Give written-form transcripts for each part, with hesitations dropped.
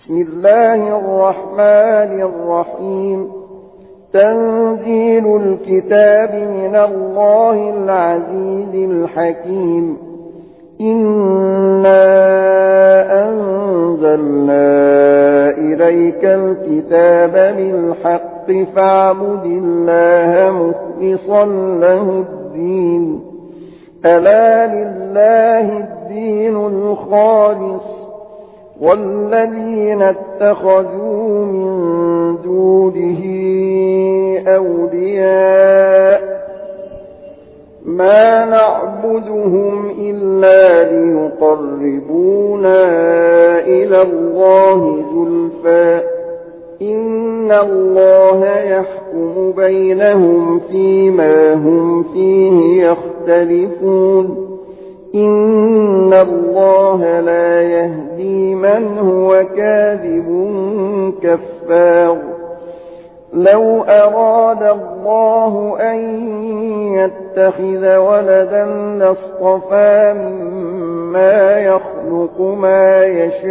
بسم الله الرحمن الرحيم. تنزيل الكتاب من الله العزيز الحكيم. إنا أنزلنا إليك الكتاب بالحق فاعبد الله مخلصا له الدين. ألا لله الدين الخالص والذين اتخذوا من دونه أولياء ما نعبدهم إلا ليقربونا إلى الله زلفى إن الله يحكم بينهم فيما هم فيه يختلفون. إن الله لا يهدي من هو كاذب كفار. لو أراد الله أن يتخذ ولدا لاصطفى مما يخلق ما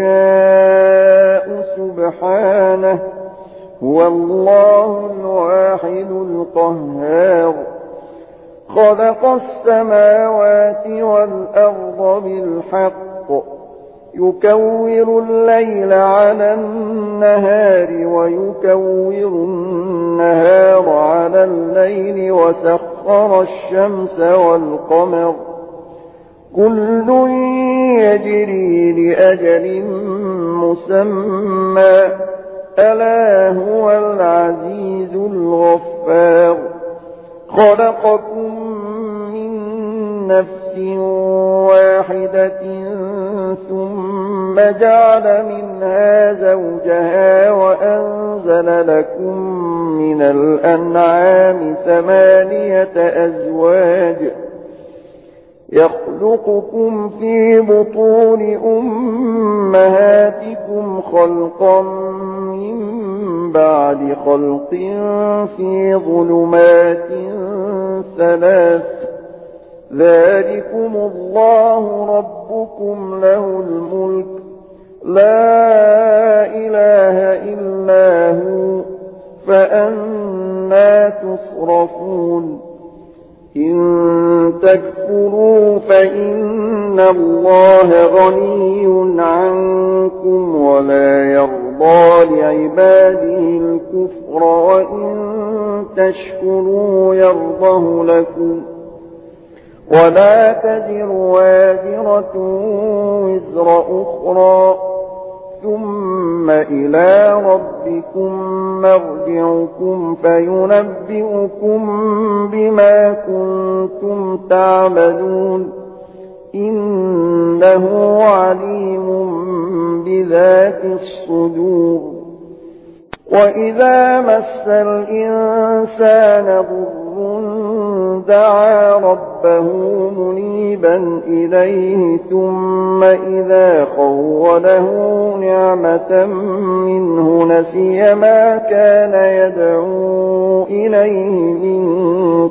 يشاء سبحانه هو الله الواحد القهار. خلق السماوات والأرض بالحق يكور الليل على النهار ويكور النهار على الليل وسخر الشمس والقمر كل يجري لأجل مسمى ألا هو العزيز الغفار. خلقكم من نفس واحدة ثم جعل منها زوجها وأنزل لكم من الأنعام 8 أزواج يخلقكم في بطون أمهاتكم خلقا من بعد خلق في ظلمات 3 ذلكم الله ربكم له الملك لا إله إلا هو فأنى تصرفون. إن تكفروا فإن الله غني عنكم ولا يرضى لعباده الكفر وإن تشكروا يرضه لكم ولا تزر وازرة وزر أخرى ثم إلى ربكم مرجعكم فينبئكم بما كنتم تعملون إنه عليم بذات الصدور. وإذا مس الإنسان ضر دعا ربه منيبا إليه ثم إذا خوله نعمة منه نسي ما كان يدعو إليه من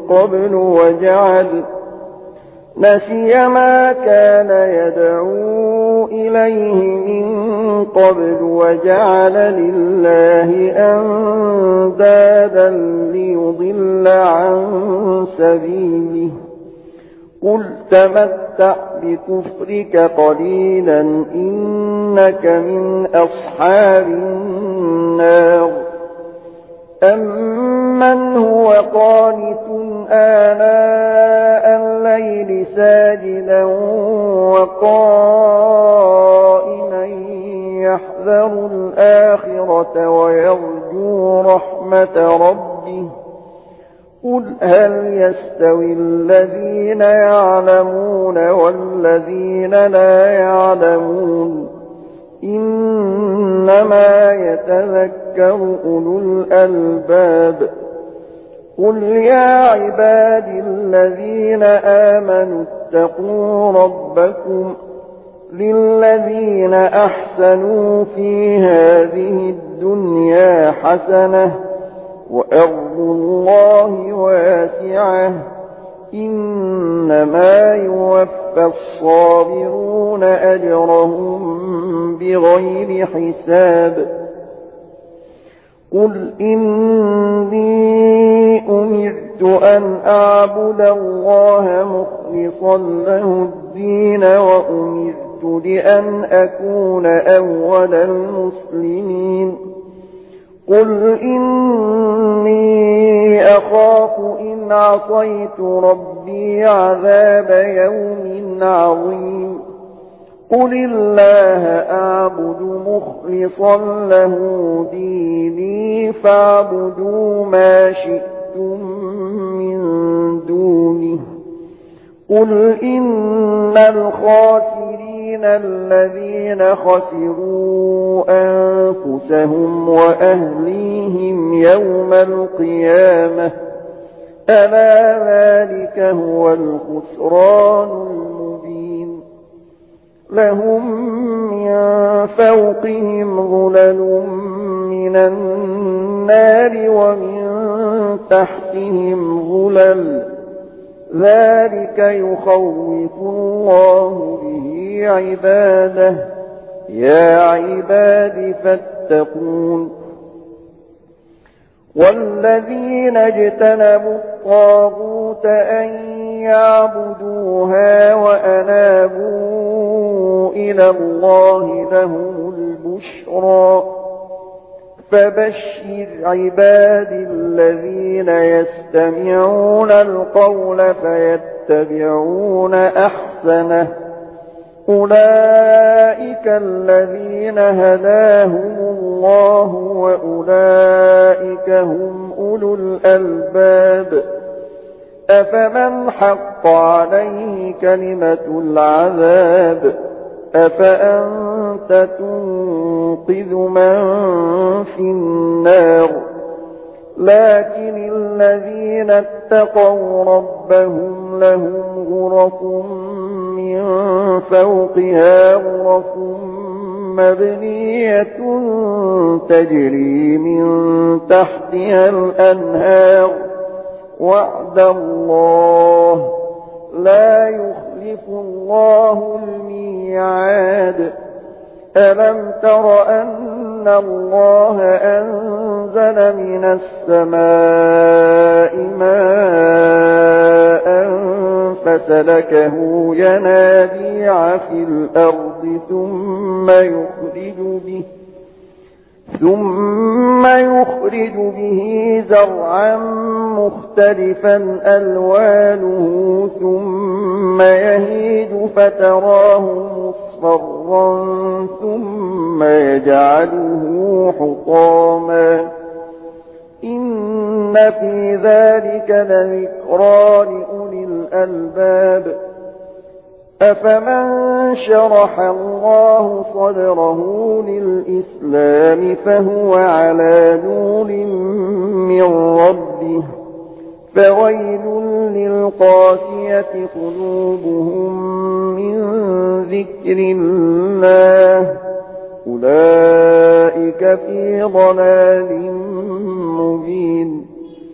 قبل وجعل لله أندادا ليضل عن سبيله. قل تمتع بكفرك قليلا إنك من أصحاب النار. أمن هو قانت آناء الليل ساجدا وقائما يحذر الآخرة ويرجو رحمة ربه قل هل يستوي الذين يعلمون والذين لا يعلمون إنما يتذكر أولو الألباب. قل يا عبادي الذين آمنوا اتقوا ربكم للذين أحسنوا في هذه الدنيا حسنة وأرض الله واسعة إنما يوفى الصابرون أجرهم بغير حساب قل إني أمرت أن أعبد الله مخلصا له الدين وأمرت لأن أكون أول المسلمين قل إني أخاف إن عصيت ربي عذاب يوم عظيم قل الله أعبد مخلصا له ديني فاعبدوا ما شئتم من دونه قل إن الخاسرين الذين خسروا أنفسهم وأهليهم يوم القيامة ألا ذلك هو الخسران المبين لهم من فوقهم ظلل من النار ومن تحتهم ظلل ذلك يخوف الله به عباده يا عباد فاتقون والذين اجتنبوا الطاغوت أن يعبدوها وأنابوا إلى الله لهم البشرى فبشر عبادي الذين يستمعون القول فيتبعون أحسنه أولئك الذين هداهم الله وأولئك هم أولو الألباب أفمن حق عليه كلمة العذاب أفأنت تنقذ من في النار لكن الذين اتقوا ربهم لهم غرف من فوقها غرف مبنية تجري من تحتها الأنهار وعد الله لا يخلف الله الميعاد ألم تر أن الله أنزل من السماء ماء فسلكه ينابيع في الأرض ثم يخرج به زرعا مختلفا ألوانه ثم يهيج فتراه مصفرا ثم يجعله حطاما إن في ذلك لذكرى لأولي الألباب أفمن شرح الله صدره للإسلام فهو على نور من ربه فويل للقاسية قلوبهم من ذكر الله أولئك في ضلال مبين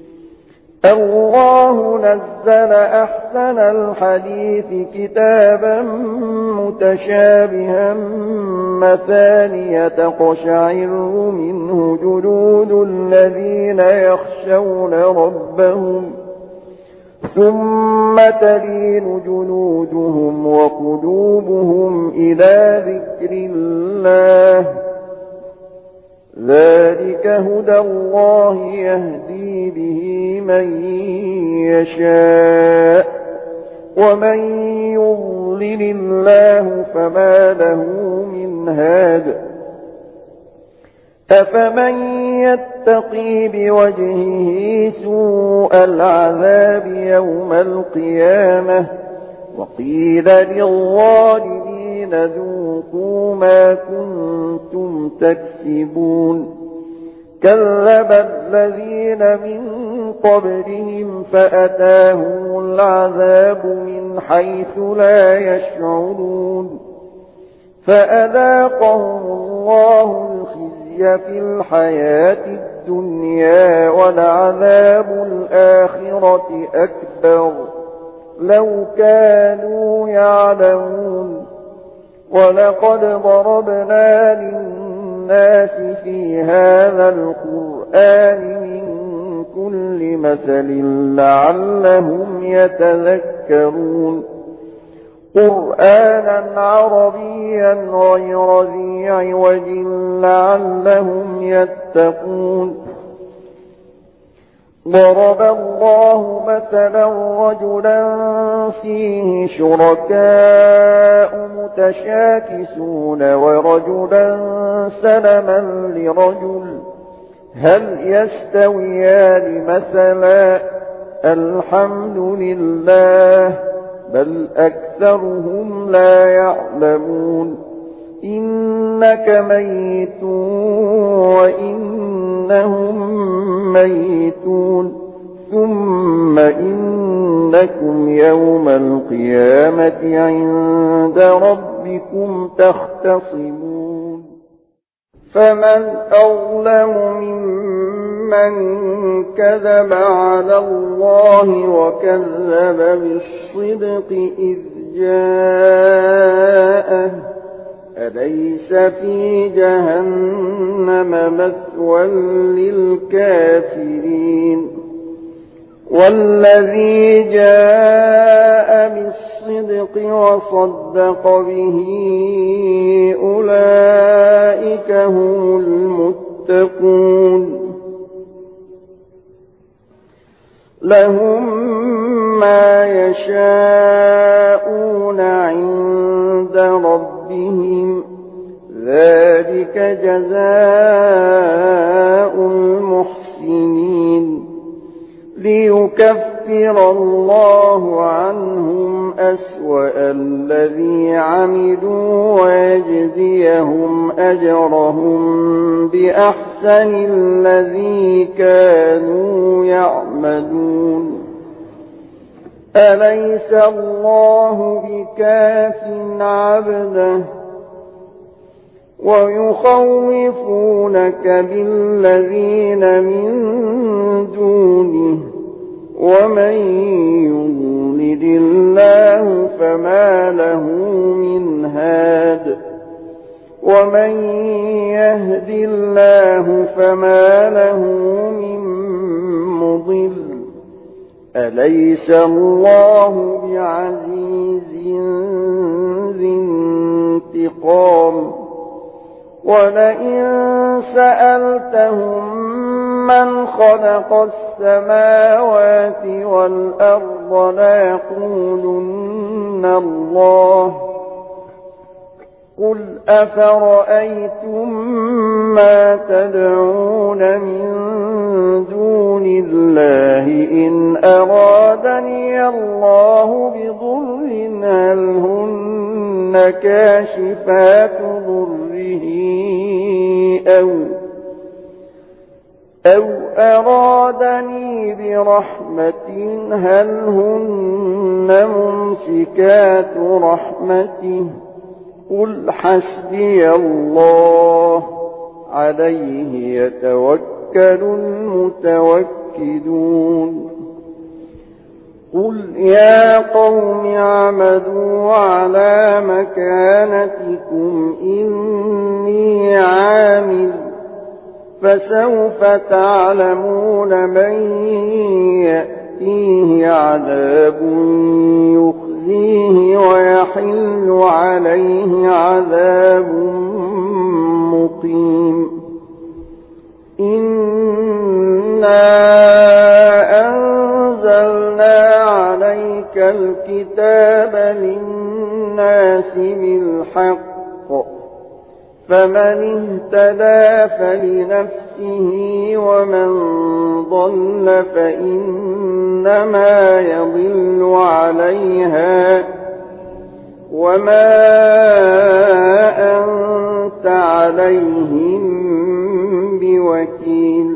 الله نزل أحسن الحديث كتابا متشابها مثانية تقشعر منه جلود الذين يخشون ربهم ثم تلين جلودهم وقلوبهم إلى ذكر الله ذلك هدى الله يهدي به من يشاء ومن يضلل الله فما له من هاد أفمن يتقي بوجهه سوء العذاب يوم القيامة وقيل للظالمين ذوقوا ما كنتم تكسبون كذب الذين من قبلهم فأتاهم العذاب من حيث لا يشعرون فأذاقهم الله الخزي في الحياة الدنيا ولعذاب الآخرة أكبر لو كانوا يعلمون ولقد ضربنا للناس في هذا القرآن من كل مثل لعلهم يتذكرون قرآنا عربيا غير ذي عوج لعلهم يتقون ضرب الله مثلا رجلا فيه شركاء متشاكسون ورجلا سلما لرجل هل يستويان مثلا الحمد لله بل أكثرهم لا يعلمون إنك ميت وإنهم ميتون ثم إنكم يوم القيامة عند ربكم تختصمون فمن أظلم ممن كذب على الله وكذب بالصدق إذ جاءه أليس في جهنم مثوى للكافرين والذي جاء بالصدق وصدق به أولئك هم المتقون لهم ما يشاءون عند ربهم ذلك جزاء المحسنين ليكفر الله عنهم أسوأ الذي عملوا ويجزيهم أجرهم بأحسن الذي كانوا يعملون أليس الله بكاف عبده ويخوفونك بالذين من دونه ومن يضلل الله فما له من هاد ومن يهد الله فما له من مضل أليس الله بعزيز ذي انتقام ولئن سألتهم من خلق السماوات والأرض ليقولن الله قل أفرأيتم ما تدعون من دون الله إن أرادني الله بضر هل هن كاشفات ضره أو أرادني برحمة هل هن ممسكات رحمته قل حسبي الله عليه يتوكل المتوكلون قل يا قوم اعملوا على مكانتكم إني عامل فسوف تعلمون من يأتيه عذاب يخزيه ويحل عليه عذاب مقيم إنا أنزلنا عليك الكتاب للناس بالحق فمن اهتدى فلنفسه ومن ضل فإنما يضل عليها وما أنت عليهم بوكيل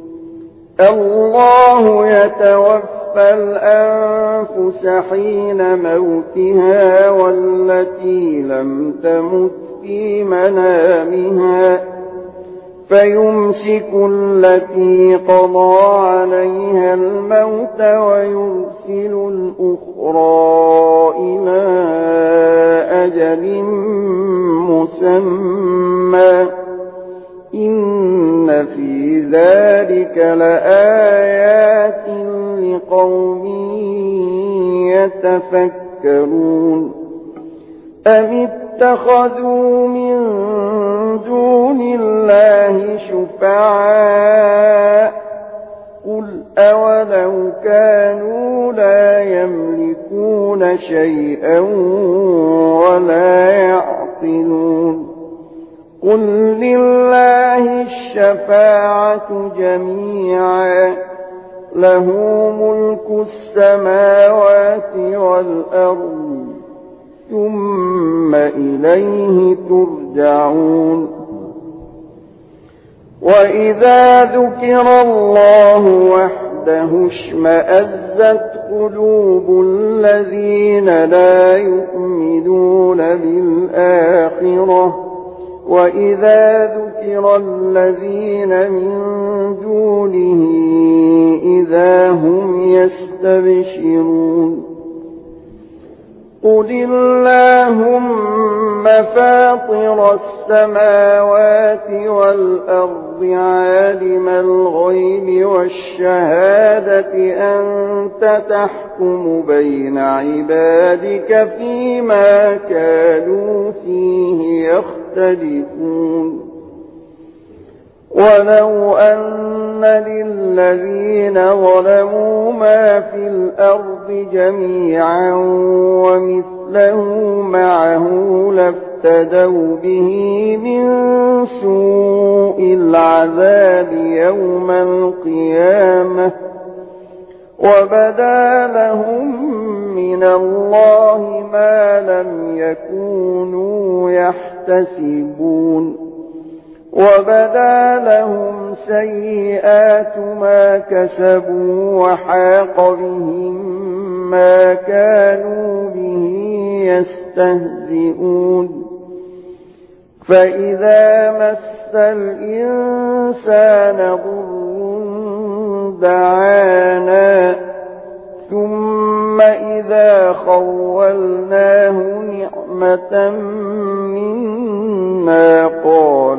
الله يتوفى الأنفس حين موتها والتي لم تمت في منامها فيمسك التي قضى عليها الموت ويرسل الأخرى إلى أجل مسمى إن في ذلك لآيات لقوم يتفكرون أم اتخذوا من دون الله شفعاء قل أولو كانوا لا يملكون شيئا ولا يعقلون قل لله الشفاعة جميعا له ملك السماوات والأرض ثم إليه ترجعون وإذا ذكر الله وحده اشمأزت قلوب الذين لا يؤمنون بالآخرة وإذا ذكر الذين من دونه إذا هم يستبشرون قل اللهم فاطر السماوات والأرض عالم الغيب والشهادة أنت تحكم بين عبادك فيما كانوا فيه يختلفون ولو أن للذين ظلموا ما في الأرض جميعا ومثله معه لافتدوا به من سوء العذاب يوم القيامة وبدا لهم من الله ما لم يكونوا يحتسبون وبدا لهم سيئات ما كسبوا وحاق بهم ما كانوا به يستهزئون فإذا مس الإنسان ضر دعانا ثم إذا خولناه نعمة منا قال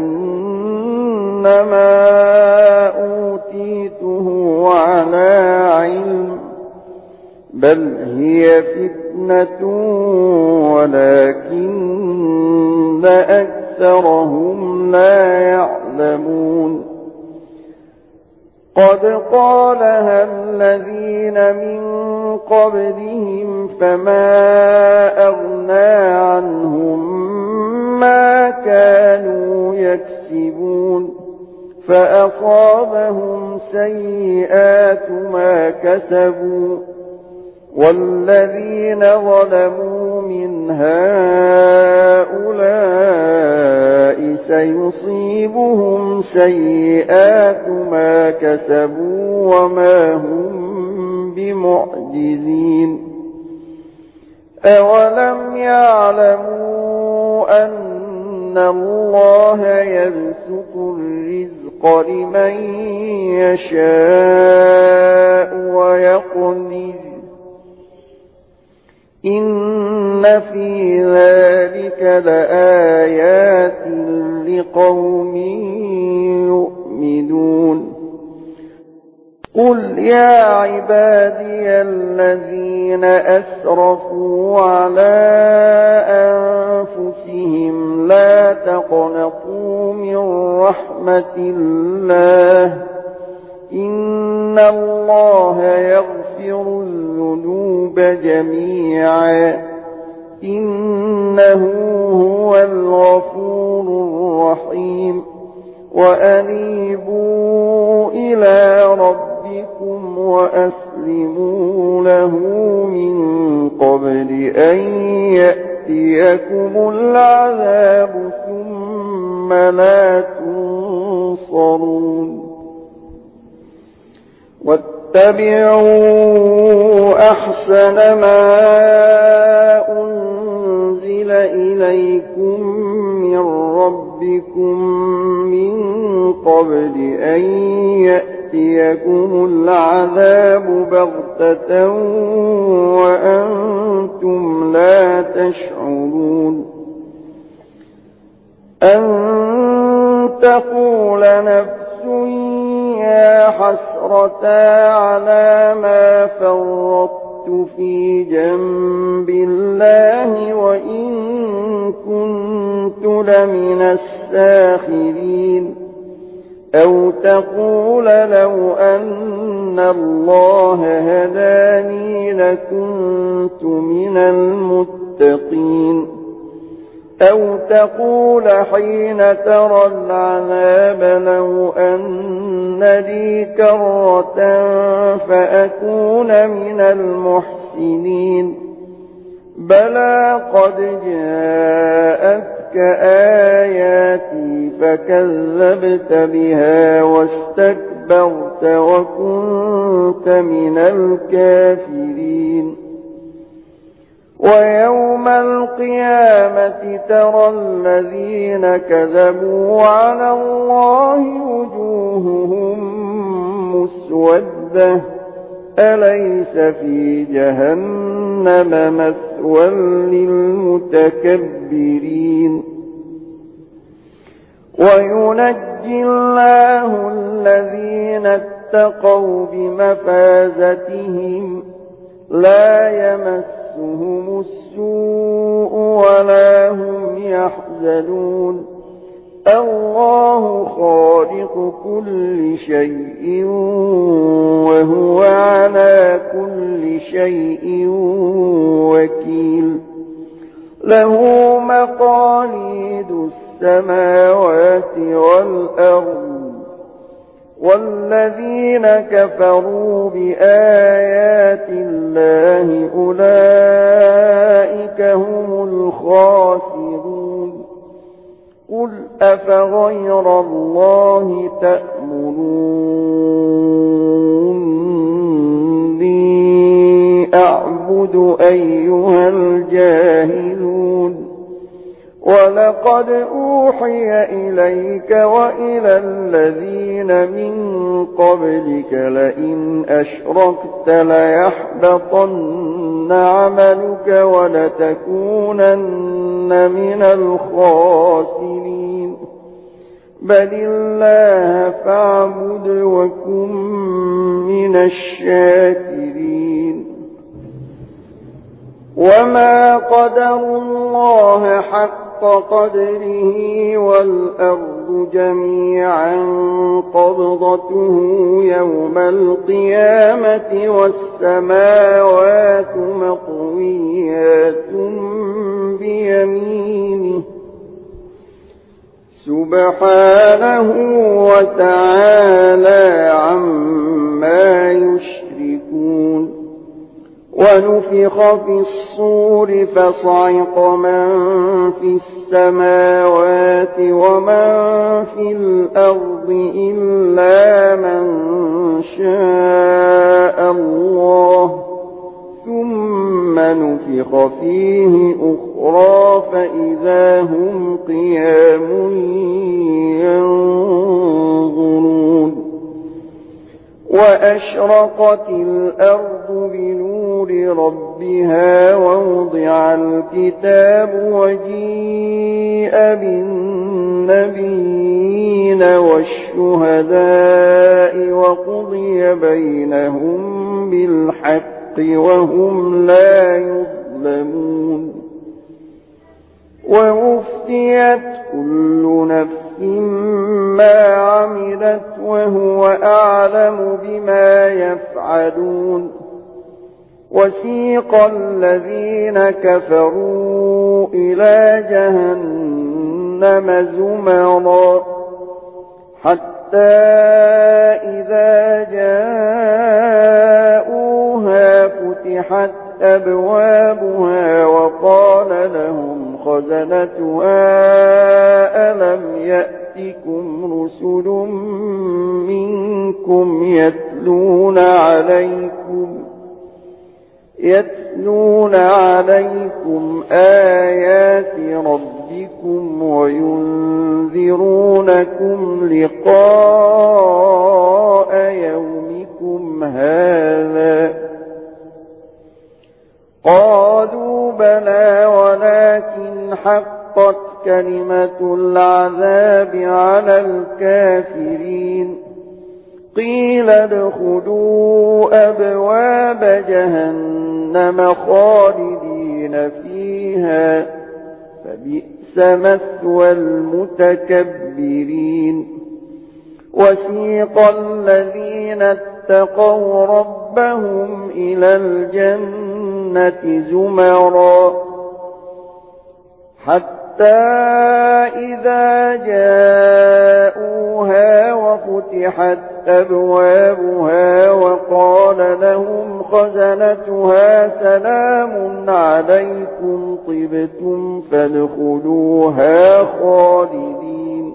إنما أوتيته على علم بل هي فتنة ولكن أكثرهم لا يعلمون قد قالها الذين من قبلهم فما أغنى عنهم ما كانوا يكسبون فأصابهم سيئات ما كسبوا والذين ظلموا من هؤلاء سيصيبهم سيئات ما كسبوا وما هم بمعجزين أولم يعلموا أن الله يبسط الرزق لمن يشاء ويقدر إن في ذلك لآيات لقوم يؤمنون قل يا عبادي الذين أسرفوا على أنفسهم لا تقنطوا من رحمة الله إن الله يغفر الذنوب جميعا إنه هو الغفور الرحيم وأنيبوا إلى ربكم وأسلموا له من قبل أن يأتيكم العذاب ثم لا تنصرون واتبعوا أحسن ما أنزل إليكم من ربكم من قبل أن يأتيكم العذاب بغتة وأنتم لا تشعرون أن تقول نفس يا حسرة على ما فرطت في جنب الله وإن كنت لمن الساخرين أو تقول لو أن الله هداني لكنت من المتقين أو تقول حين ترى العذاب لو أن لي كرة فأكون من المحسنين بلى قد جاءتك آياتي فكذبت بها واستكبرت وكنت من الكافرين ويوم القيامة ترى الذين كذبوا على الله وجوههم مسودة أليس في جهنم مثوى للمتكبرين وينجي الله الذين اتقوا بمفازتهم لا يمسهم السوء ولا هم يحزنون الله خالق كل شيء وهو على كل شيء وكيل له مقاليد السماوات والأرض والذين كفروا بآيات الله أولئك هم الخاسرون قل أفغير الله تأمروني أعبد أيها الجاهلون ولقد أوحي إليك وإلى الذين من قبلك لئن أشركت ليحبطن عملك ولتكونن من الخاسرين بل الله فاعبد وكن من الشاكرين وما قدروا الله حق قدره والأرض جميعا قبضته يوم القيامة والسماوات مطويات بيمينه سبحانه وتعالى عما يشركون ونفخ في الصور فصعق من في السماوات ومن في الأرض إلا من شاء الله ثم نفخ فيه أخرى فإذا هم قيام ينظرون وأشرقت الأرض بنور ربها ووضع الكتاب وجيء بالنبيين والشهداء وقضي بينهم بالحق وهم لا يظلمون ووفيت كل نفس ما عملت وهو أعلم بما يفعلون وسيق الذين كفروا إلى جهنم زمرا حتى إذا جاءوها فتحت أبوابها وقال لهم خزنتها ألم يأتكم رسل منكم يتلون عليكم آيات ربكم ربكم وينذرونكم لقاء يومكم هذا. قالوا بلى ولكن حقت كلمة العذاب على الكافرين. قيل ادخلوا أبواب جهنم خالدين فيها فبئس مثوى المتكبرين. وسيق الذين اتقوا ربهم إلى الجنة زمرا حتى إذا جاءوها وفتحت أبوابها وقال لهم خزنتها سلام عليكم طبتم فادخلوها خالدين.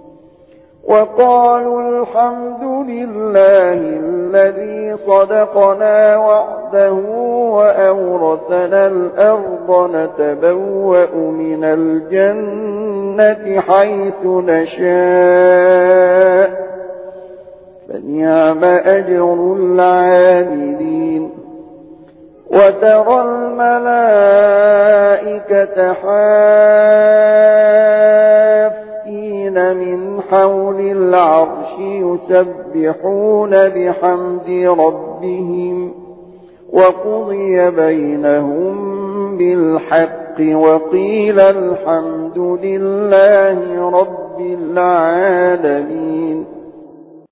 وقالوا الحمد لله الذي صدقنا وعده وأورثنا الأرض نتبوأ من الجنة حيث نشاء فنعم أجر العاملين. وترى الملائكة حافين من حول العرش يسبحون بحمد ربهم وقضي بينهم بالحق وقيل الحمد لله رب العالمين.